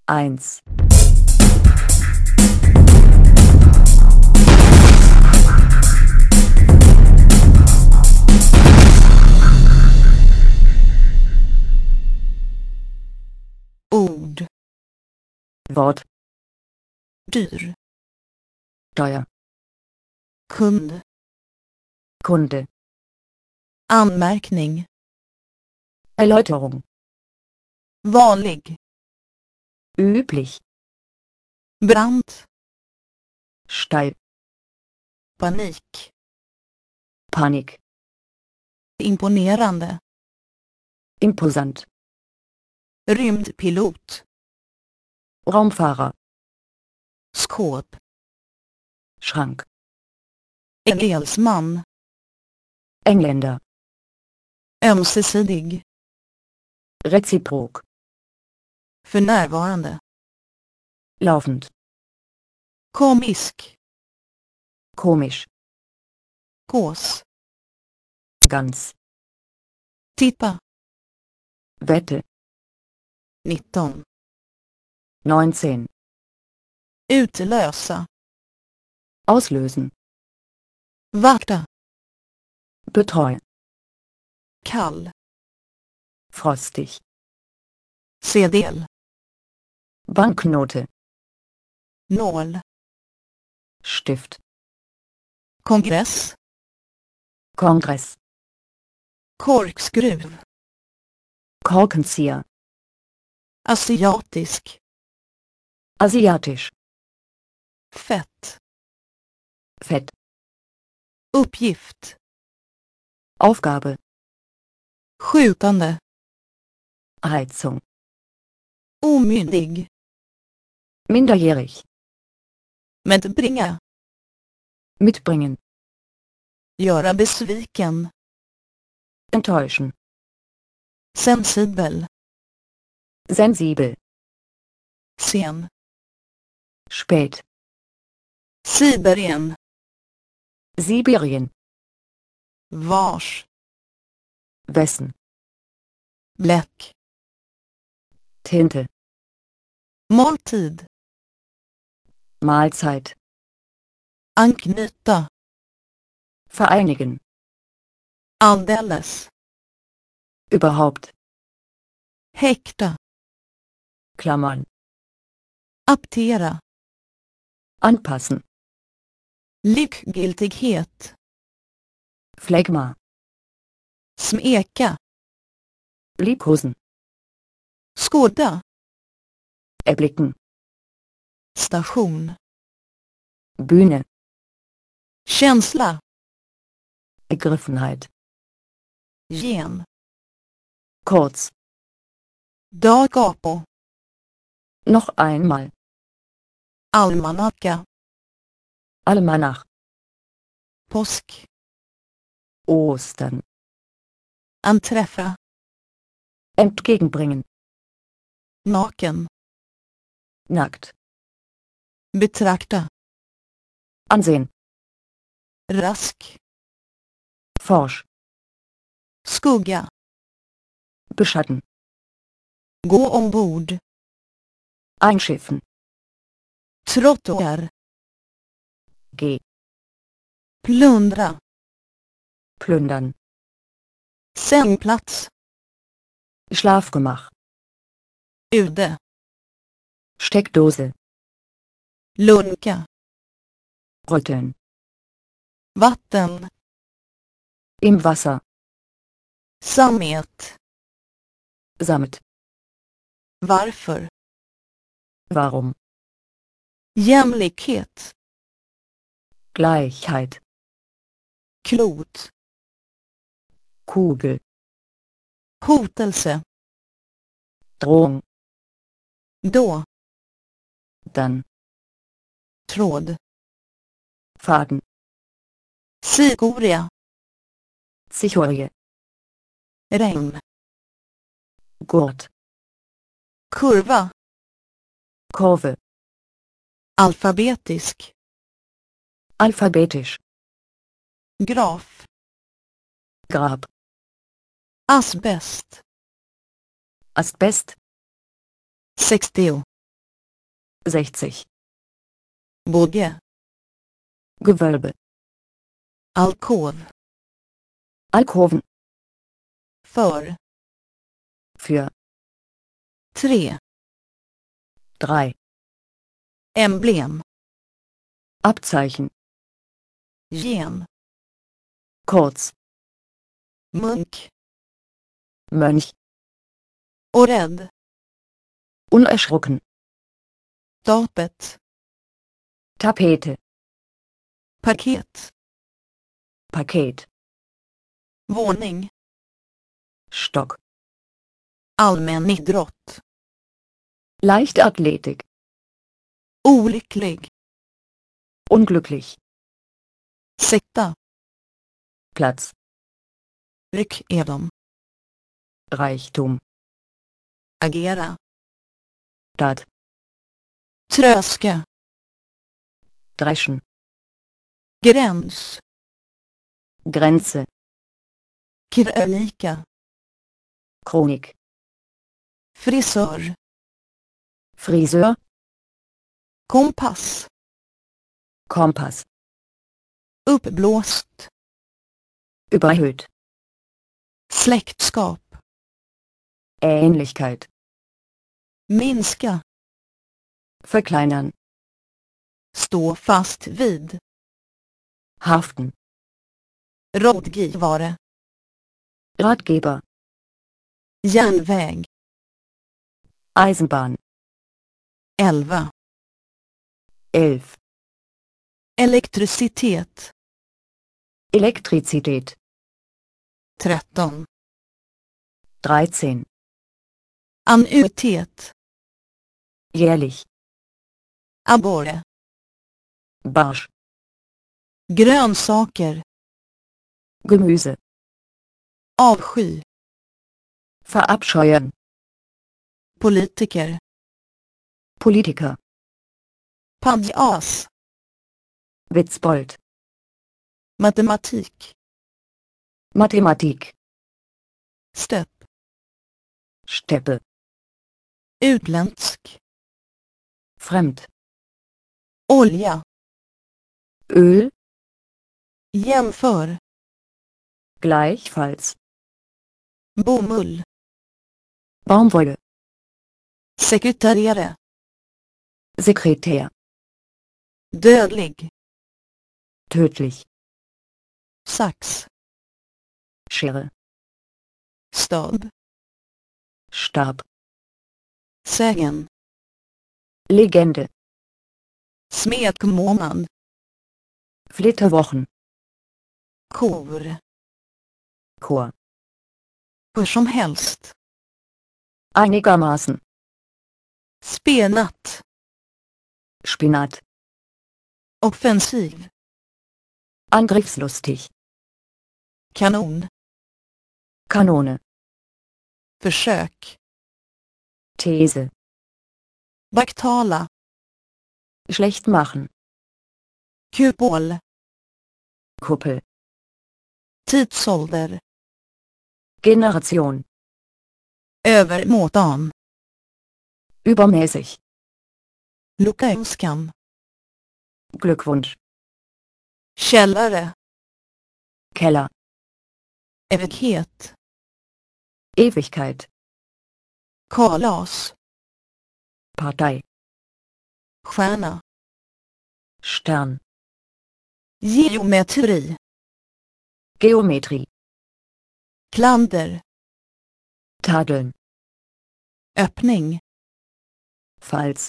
1. Ord. Wort. Dyr. Steuer. Kund. Kunde. Anmärkning. Erläuterung. Vanlig. Üblich. Brant. Steil. Panik. Panik. Imponerande. Imposant. Rymdpilot. Raumfahrer. Skåp. Schrank. Engelsman. Engländer. Ömsesidig. Reziprok. För närvarande. Laufend. Komisk. Komisch. Gås. Ganz. Tippa. Wette. 19. 19. Utlösa. Auslösen. Vakta. Betreuen. Kall. Frostig. Sedel. Banknote. Nål. Stift. Kongress. Kongress. Korkskruv. Korkenzieher. Asiatisk. Asiatisch. Fett. Fett. Uppgift. Aufgabe. Skjutande. Heizung. Omyndig. Minderjährig. Medbringa. Mitbringen. Göra besviken. Enttäuschen. Sensibel. Sensibel. Sen. Spät. Sibirien. Sibirien. Vars. Wessen. Bläck. Tinte. Måltid. Mahlzeit. Anknyta. Vereinigen. Alldeles. Überhaupt. Häkta. Klammern. Aptera. Anpassen. Likgiltighet. Phlegma. Smeka. Liebkosen. Skåda. Erblicken. Station. Bühne. Känsla. Ergriffenheit. Gen. Kurz. Da capo. Noch einmal. Almanacka. Almanach. Påsk. Ostern. Anträffa. Entgegenbringen. Naken. Nackt. Betrakta. Ansehen. Rask. Forsch. Skugga. Beschatten. Gå ombord. Einschiffen. Trottoar. Geh. Plundra. Plündern. Sängplats. Schlafgemach. Ude. Steckdose. Lunka. Rütteln. Vatten. Im Wasser. Samet. Samt. Varför? Warum? Jämlikhet. Gleichheit. Klot. Kugel. Hotelse. Drohung. Då. Dann. Tråd. Faden. Sikoria. Cichorie. Regn. Gurt. Kurva. Kurve. Alfabetisk. Alphabetisch. Graf. Grab. Asbest. Asbest. 60. 60. båge, Gewölbe. alkov, Alkoven. för, Für. 3, 3. emblem, Abzeichen. gen, Kurz. munk, Mönch. orädd, Unerschrocken. stapet, Tapete. paket, Paket. våning, Stock. allmän idrott, Leichtathletik. olycklig, Unglücklich. sitta, Platz. ryckedom, Reichtum. agera, Stadt. tröska, Dreschen. gräns, Grenze. krönika, Chronik. frisör, Friseur. kompass, Kompass. uppblåst, Überhöht. släktskap, Ähnlichkeit. minska, Verkleinern. stå fast vid, Haften. rådgivare, Ratgeber. järnväg, Eisenbahn. 11, 11. elektricitet, Elektrizität. 13, 13. annuitet, Jährlich. abborre, Barsch. grönsaker, Gemüse. avsky, Verabscheuen. politiker, Politiker. pajas, Witzbold. matematik, Mathematik. stöpp, Steppe. utländsk, Fremd. olja, Öl. jämför, Gleichfalls. bomull, Baumwolle. sekreterare, Sekretär. dödlig, Tödlich. sax, Schere. stab, Stab. sägen, Legende. smekmånad, Flitterwochen. kor, Chor. hur som helst, Einigermaßen. spenat, Spinat. offensiv, Angriffslustig. kanon, Kanone. försök, These. baktala, Schlecht machen. kupol, Kuppel. tidsålder, Generation. övermåttan, Übermäßig. lyckönskan, Glückwunsch. källare, Keller. evighet, Ewigkeit. kalas, Partei. stjärna, Stern. geometri, Geometrie. klander, Tadeln. öppning, Falls.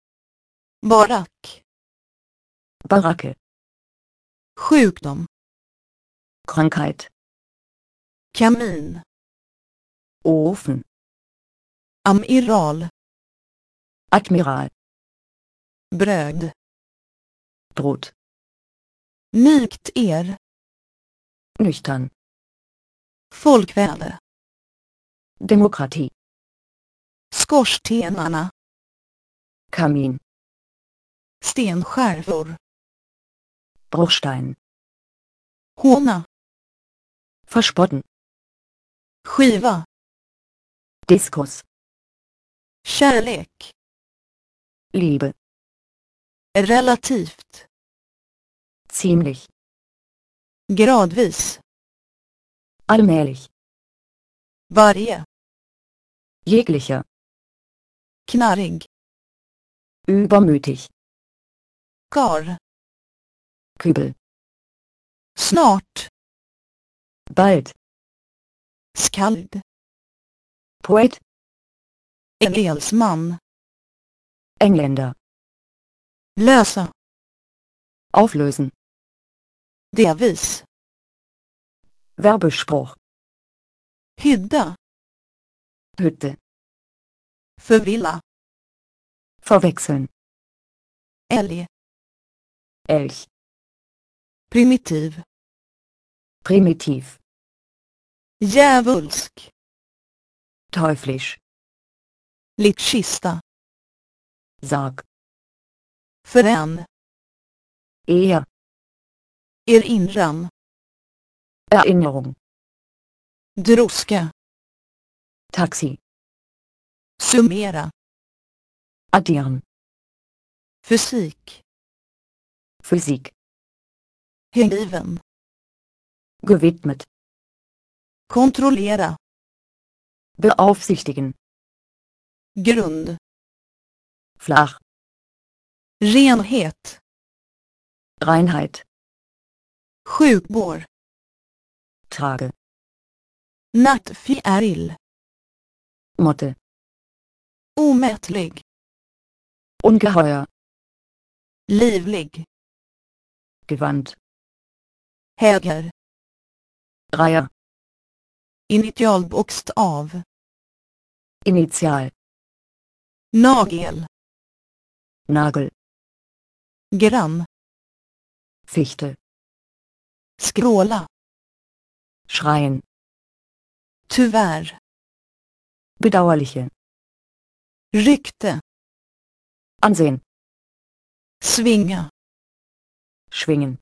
barack, Baracke. sjukdom, Krankheit. kamin, Ofen. amiral, Admiral. bröd, Brot. nikt er, Nüchtern. folkväde, Demokratie. skorstenarna, Kamin. stenskärvor, Bruchstein. håna, Verspotten. skiva, Diskus. kärlek, Liebe. Relativt. Ziemlich. Gradvis. Allmählich. Varje. Jeglicher. Knarrig. Übermütig. Kar. Kübel. Snart. Bald. Skald. Poet. Engelsman. Engländer. Lösa. Auflösen. Delvis. Werbespruch. Hydda. Hütte. Förvilla. Verwechseln. Älg. Elch. Primitiv. Primitiv. Djävulsk. Teuflisch. Likkista. Sarg. Förän. Eher. Erinran. Erinnerung. Droska. Taxi. Summera. Addieren. Fysik. Physik. Hängiven. Gewidmet. Kontrollera. Beaufsichtigen. Grund. Flach. Renhet. Reinheit. Sjukvård. Trage. Nattfjäril. Motte. Omätlig. Ungeheuer. Livlig. Gewand. Höger. Reihe. Initialbokstav. Initial. Nagel. Nagel. Gram. Fichte. Skråla. Schreien. Tyvärr. Bedauerliche. Rykte. Ansehen. Svinga. Schwingen.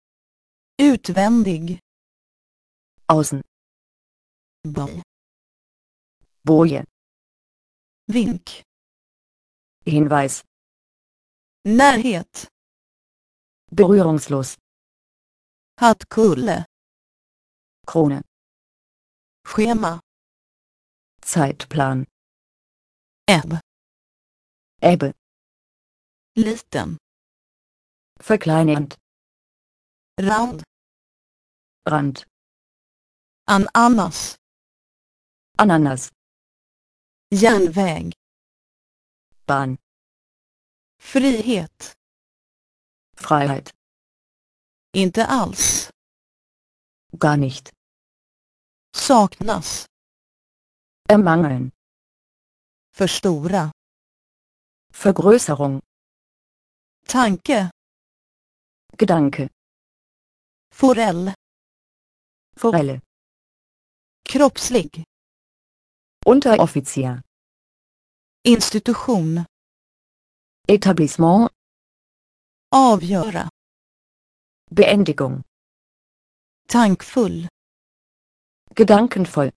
Utvändig. Außen. Boj. Boje. Vink. Hinweis. Närhet. Berührungslos. Hattkulle. Krone. Schema. Zeitplan. Ebb. Ebbe. Liten. Verkleinernd. Rand. Rand. Ananas. Ananas. Järnväg. Bahn. Frihet. Freiheit. Inte alls. Gar nicht. Saknas. Ermangeln. Förstora. Vergrößerung. Tanke. Gedanke. Forell. Forelle. Kroppslig. Unteroffizier. Institution. Etablissement. Avgöra. Beendigung. Tankfull. Gedankenvoll.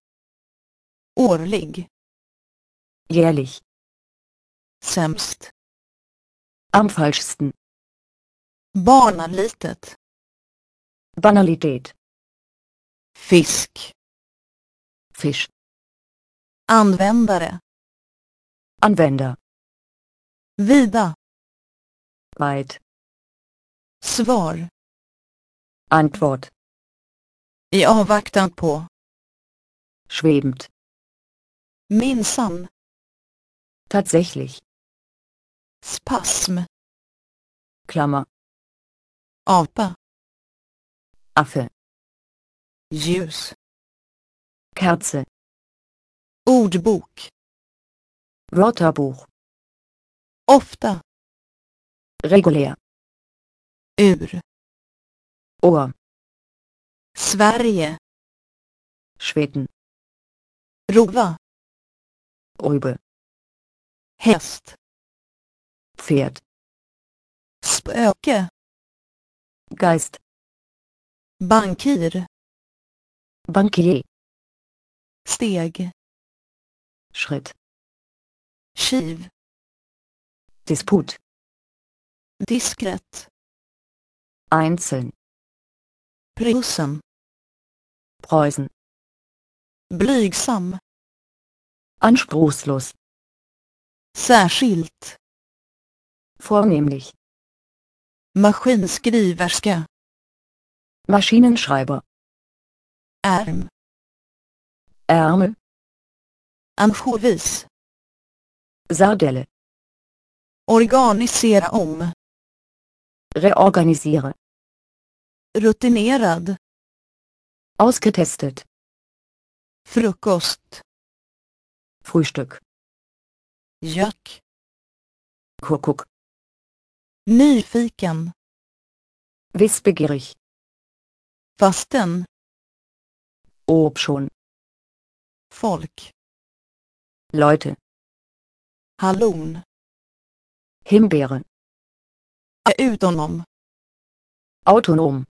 Årlig. Jährlich. Sämst. Am falschsten. Barnalitet. Banalität. Fisk. Fisch. Användare. Anwender. Vida. Weit. Svar. Antwort. I avvaktan på. Schwebend. Minsann. Tatsächlich. Spasm. Klammer. Apa. Affe. Ljus. Kerze. Ordbok. Wörterbuch. Ofta. Regulär. Ur. Ohr. Sverige. Schweden. Rova. Rübe. Häst. Pferd. Spöke. Geist. Bankir. Bankier. Steg. Schritt. Kiv. Disput. Diskret. Einzeln. Prussen. Preußen. Blygsam. Anspruchslos. Särskilt. Vornehmlich. Maskinskriverska. Maschinenschreiber. Ärm. Ärmel. Ansjovis. Sardelle. Organisera om. Reorganisiere. Rutinerad. Ausgetestet. Frukost. Frühstück. Jack. Kuckuck. Nyfiken. Wissbegierig. Fasten. Obschon. Folk. Leute. Hallon. Himbeere. Utonom. Autonom.